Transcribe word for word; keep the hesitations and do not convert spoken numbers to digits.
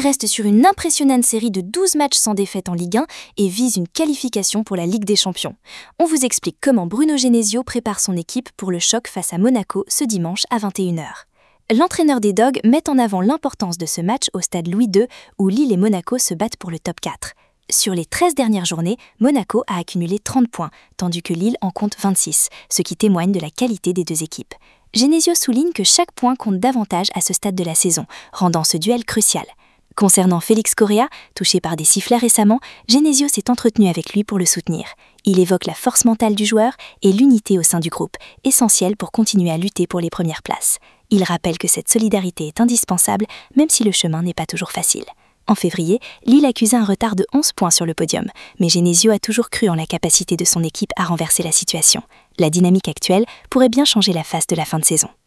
reste sur une impressionnante série de douze matchs sans défaite en Ligue un et vise une qualification pour la Ligue des Champions. On vous explique comment Bruno Genesio prépare son équipe pour le choc face à Monaco ce dimanche à vingt et une heures. L'entraîneur des Dogs met en avant l'importance de ce match au stade Louis deux où Lille et Monaco se battent pour le top quatre. Sur les treize dernières journées, Monaco a accumulé trente points, tandis que Lille en compte vingt-six, ce qui témoigne de la qualité des deux équipes. Genesio souligne que chaque point compte davantage à ce stade de la saison, rendant ce duel crucial. Concernant Félix Correa, touché par des sifflets récemment, Genesio s'est entretenu avec lui pour le soutenir. Il évoque la force mentale du joueur et l'unité au sein du groupe, essentielle pour continuer à lutter pour les premières places. Il rappelle que cette solidarité est indispensable, même si le chemin n'est pas toujours facile. En février, Lille accusait un retard de onze points sur le podium, mais Genesio a toujours cru en la capacité de son équipe à renverser la situation. La dynamique actuelle pourrait bien changer la face de la fin de saison.